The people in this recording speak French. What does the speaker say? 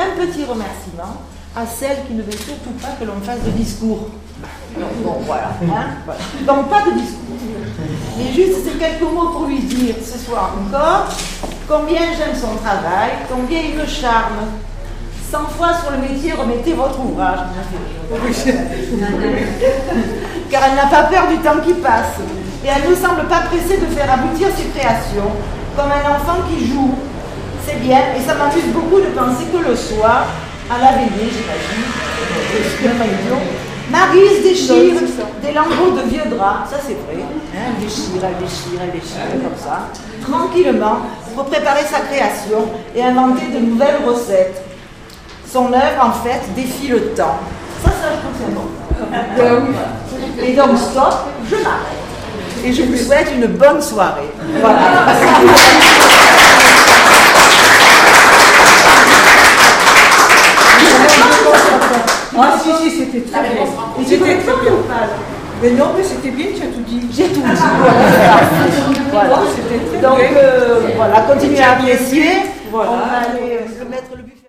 un petit remerciement à celle qui ne veut surtout pas que l'on fasse de discours. Bon, voilà. Voilà. Donc, pas de discours. Mais juste ces quelques mots pour lui dire ce soir encore combien j'aime son travail, combien il me charme. 100 fois sur le métier, remettez votre ouvrage. Car elle n'a pas peur du temps qui passe. Et elle ne semble pas pressée de faire aboutir ses créations, comme un enfant qui joue. C'est bien, et ça m'amuse beaucoup de penser que le soir, à la veillée, j'imagine, Marie se déchire des lambeaux de vieux draps, ça c'est vrai, elle déchire, comme ça, tranquillement, pour préparer sa création et inventer de nouvelles recettes. Son œuvre, en fait, défie le temps. Ça je trouve que c'est bon. Et donc, stop, je m'arrête. Et je vous souhaite une bonne soirée. Voilà. Ah si, c'était très bien. C'était très bien. Mais non, mais c'était bien, tu as tout dit. J'ai tout dit. Voilà. Donc, voilà, continuez à apprécier. Voilà. On va aller mettre le but.